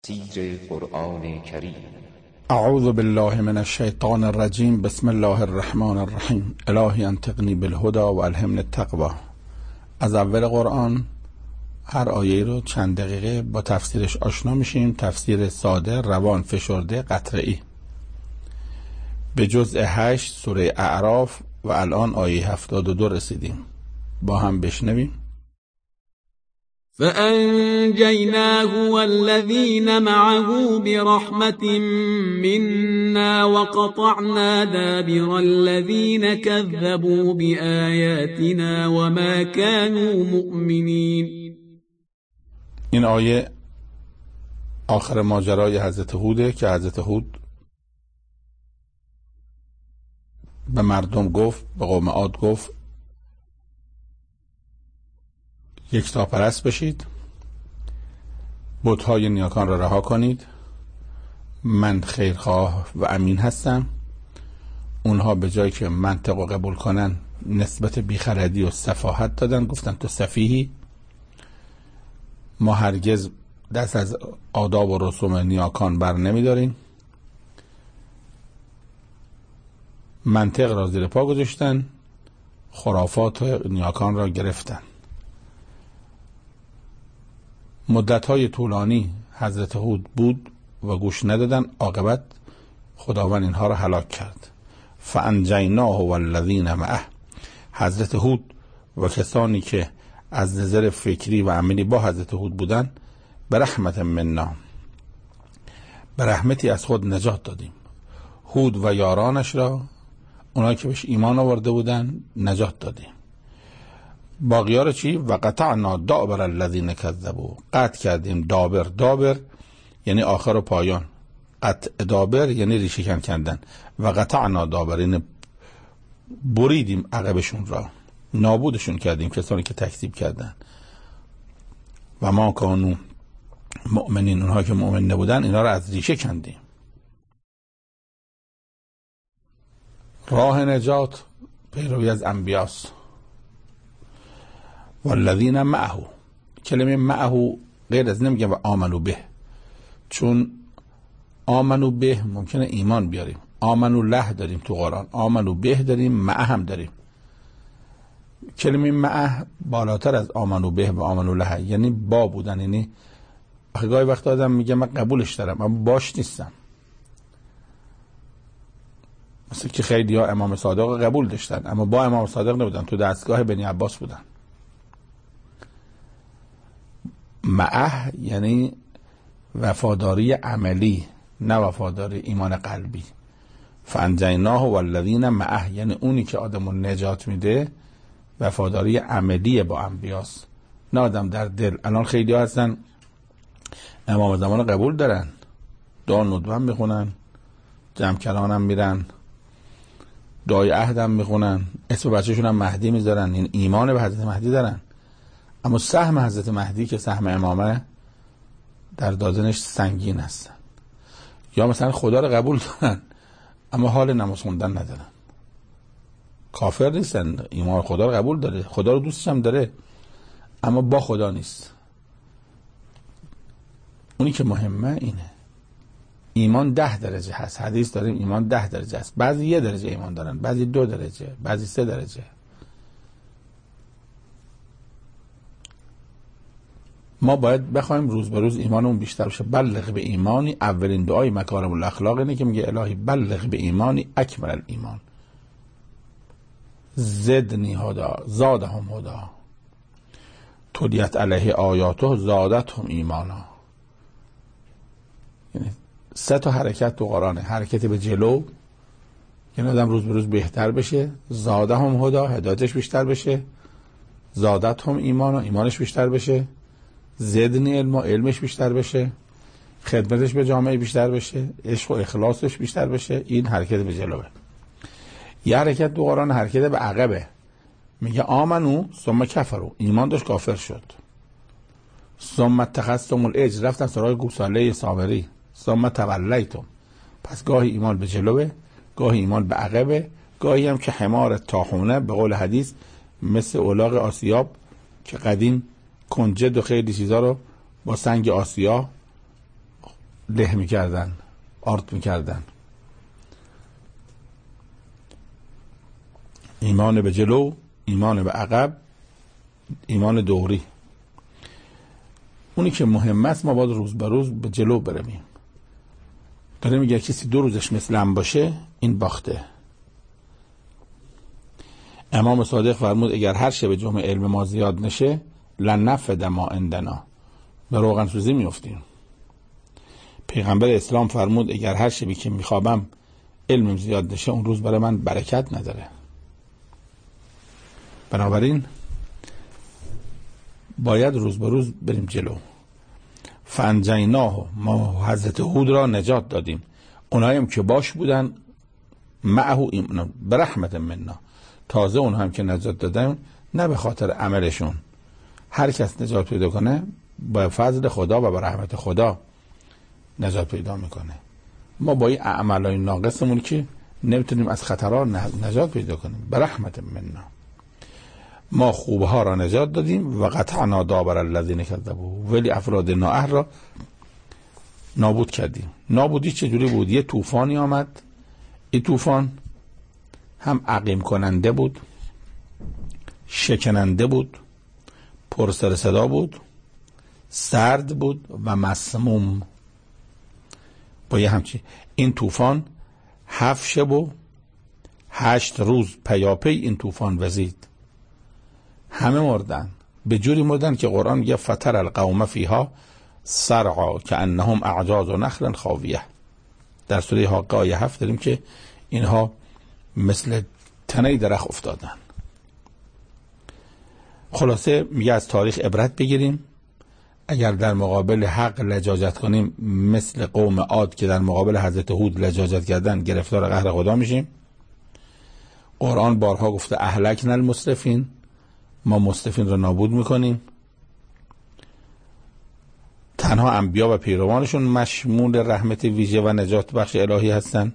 تفسیر قرآن کریم. اعوذ بالله من الشیطان الرجیم. بسم الله الرحمن الرحیم. الهی انطقنی بالهدى و الهمنی التقوی. از اول قرآن هر آیه رو چند دقیقه با تفسیرش آشنا میشیم. تفسیر ساده، روان، فشرده، قطعی. به جزء 8 سوره اعراف و الان آیه 72 رسیدیم. با هم بشنویم. فأنجيناه والذين معه برحمة منا وقطعنا دابر الذين كذبوا بآياتنا وما كانوا مؤمنين. این آیه آخر ماجرای حضرت هوده که حضرت هود به مردم گفت، به قوم عاد گفت یکتاپرست بشید، بت‌های نیاکان را رها کنید، من خیرخواه و امین هستم. اونها به جای که منطق و قبول کنن نسبت بیخردی و سفاهت دادن، گفتن تو سفیهی. ما هرگز دست از آداب و رسوم نیاکان بر نمیداریم. منطق را زیر پا گذاشتن، خرافات نیاکان را گرفتن. مدت‌های طولانی حضرت هود بود و گوش ندادن. عاقبت خداوند اینها را هلاک کرد. فانجیناه والذین معه. حضرت هود و کسانی که از نظر فکری و عملی با حضرت هود بودن به رحمت منا، به رحمتی از خود نجات دادیم. هود و یارانش را، اونایی که بهش ایمان آورده بودن، نجات دادیم. باقی‌ها رو چی؟ و قطعنا دابر الذین کذبوا. قطع کردیم دابر. دابر یعنی آخر و پایان. قطع دابر یعنی ریشه کندن. و قطعنا دابر یعنی بریدیم عقبشون را، نابودشون کردیم کسانی که تکذیب کردن. و ما کانوا مؤمنین، اونها که مؤمن نبودن اینا را از ریشه کندیم. راه نجات پیروی از انبیاست. والذین معه. کلمه معه غیر از نمیگه و آمنو به، چون آمنو به ممکنه ایمان بیاریم. آمنو له داریم تو قرآن، آمنو به داریم، معه هم داریم. کلمه معه بالاتر از آمنو به و آمنو له، یعنی با بودن. یعنی گاهی وقت آدم میگه من قبولش دارم اما باش نیستم. مثل که خیلی ها امام صادق قبول داشتن اما با امام صادق نبودن، تو دستگاه بنی عباس بودن. معه یعنی وفاداری عملی، نه وفاداری ایمان قلبی. فانجیناه والذین معه یعنی اونی که آدمو نجات میده وفاداری عملی با انبیاست، نه آدم در دل. الان خیلی ها هستن امام زمان قبول دارن، دعا ندبه هم میخونن، جمع کلان هم میرن، دعای عهد هم میخونن، اسم بچهشون هم مهدی میذارن، این ایمان به حضرت مهدی دارن. اما سهم حضرت مهدی که سهم امامه در دادنش سنگین هستن. یا مثلا خدا رو قبول دارن اما حال نماز خوندن ندارن. کافر نیستن، ایمان خدا رو قبول داره، خدا رو دوستش هم داره اما با خدا نیست. اونی که مهمه اینه. ایمان 10 درجه هست. حدیث داریم ایمان 10 درجه هست. بعضی 1 درجه ایمان دارن، بعضی 2 درجه، بعضی 3 درجه. ما باید بخوایم روز به روز ایمانمون بیشتر بشه. بلغ به ایمانی، اولین دعای مکارم الاخلاق اینه که میگه الهی بلغ به ایمانی اکمل الایمان زدنی هدا زادهم هدا تلیت علیه آیاته زادتهم ایمانا. یعنی 3 تا حرکت تو قرآنه. حرکت به جلو یعنی آدم روز به روز بهتر بشه، زادهم هدا هدایتش بیشتر بشه، زادتهم ایمانا ایمانش بیشتر بشه، زدنی علمش بیشتر بشه، خدمتش به جامعه بیشتر بشه، عشق و اخلاصش بیشتر بشه. این حرکت به جلوه. یه حرکت تو قرآن حرکت به عقبه. میگه آمنو ثم کفروا، ایمان داشت کافر شد. ثم اتخذتم العجل، رفتن سراغ گوساله سامری. ثم تولیتم، پس گاهی ایمان به جلوه، گاهی ایمان به عقبه، گاهی هم که حمار طاحونه به قول حدیث مثل الاغ آسیاب که قدیم کنجد و خیلی چیزا رو با سنگ آسیا له میکردن، آرت میکردن. ایمان به جلو، ایمان به عقب، ایمان دوری. اونی که مهم است ما باید روز به روز به جلو برویم. داره میگه کسی 2 روزش مثل هم باشه این باخته. امام صادق فرمود اگر هر شب جمعه علم ما زیاد نشه لنفد ما عندنا، به روغن سوزی میافتیم. پیغمبر اسلام فرمود اگر هر شبی که میخوابم علمم زیاد نشه اون روز برای من برکت نداره. بنابراین باید روز به روز بریم جلو. فانجیناه، ما حضرت هود را نجات دادیم. اونهایم که باش بودن معه ایمان برحمت منا، تازه اونها هم که نجات دادن نه به خاطر عملشون. هر کس نجات پیدا کنه با فضل خدا و با رحمت خدا نجات پیدا میکنه. ما با این اعمالای ناقصمون که نمیتونیم از خطرها نجات پیدا کنیم. برحمت منا ما خوبها را نجات دادیم و قطعنا دابر الذین کذبوا، ولی افراد نااهل را نابود کردیم. نابودی چجوری بود؟ یه طوفانی آمد، این طوفان هم عقیم کننده بود، شکننده بود، پر سر صدا بود، سرد بود و مسموم. با یه همچی این طوفان 7 شب و 8 روز پیاپی این طوفان وزید. همه مردن، به جوری مردن که قرآن میگه فتر القوم فیها صرعا کانهم اعجاز نخل خاویه. در سوره حاقه آیه 7 داریم که اینها مثل تنه درخت افتادن. خلاصه میگه از تاریخ عبرت بگیریم. اگر در مقابل حق لجاجت کنیم مثل قوم عاد که در مقابل حضرت هود لجاجت کردن گرفتار قهر خدا میشیم. قرآن بارها گفته اهلکنا المسرفین، ما مسرفین را نابود میکنیم. تنها انبیا و پیروانشون مشمول رحمت ویژه و نجات بخش الهی هستن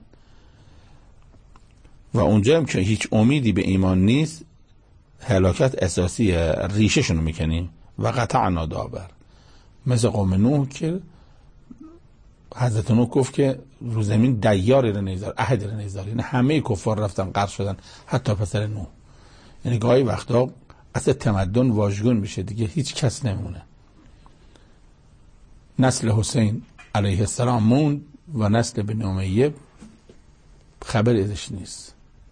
و اونجا هم که هیچ امیدی به ایمان نیست هلاکت اساسی ریشهشون رو میکنیم. و قطعنا دابر، مثل قوم نوح که حضرت نوح گفت که رو زمین دیاری رو نیزار، احد رو نیزار، یعنی همه کفار رفتن غرق شدن حتی پسر نوح. یعنی گاهی وقتا اصلا تمدن واژگون میشه دیگه، هیچ کس نمونه. نسل حسین علیه السلام موند و نسل بنی امیه خبر ازش نیست.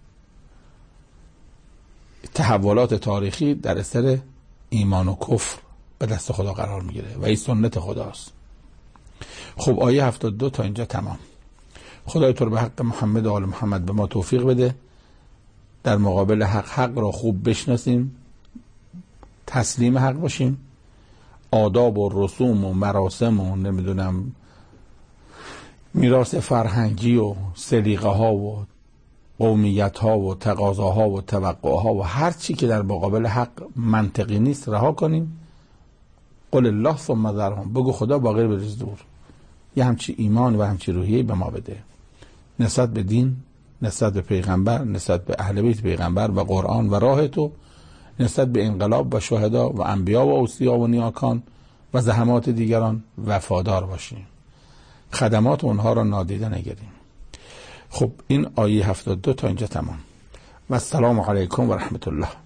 تحولات تاریخی در اثر ایمان و کفر به دست خدا قرار میگیره و این سنت خداست. خب آیه 72 تا اینجا تمام. خدای تو رو به حق محمد و آل محمد به ما توفیق بده در مقابل حق را خوب بشناسیم، تسلیم حق باشیم، آداب و رسوم و مراسم و نمیدونم میراث فرهنگی و سلیقه ها و قومیت ها و تقاضاها و توقع ها و هر چی که در مقابل حق منطقی نیست رها کنیم. قل الله ثم ذرهم، بگو خدا باقی بریز دور. یه همچی ایمان و همچی روحیه به ما بده نسبت به دین، نسبت به پیغمبر، نسبت به اهل بیت پیغمبر و قرآن و راه تو، نسبت به انقلاب و شهدا و انبیا و اوصیا و نیاکان و زحمات دیگران وفادار باشیم، خدمات اونها را نادیده نگیریم. خب این آیه 72 تا اینجا تمام و السلام علیکم و رحمت الله.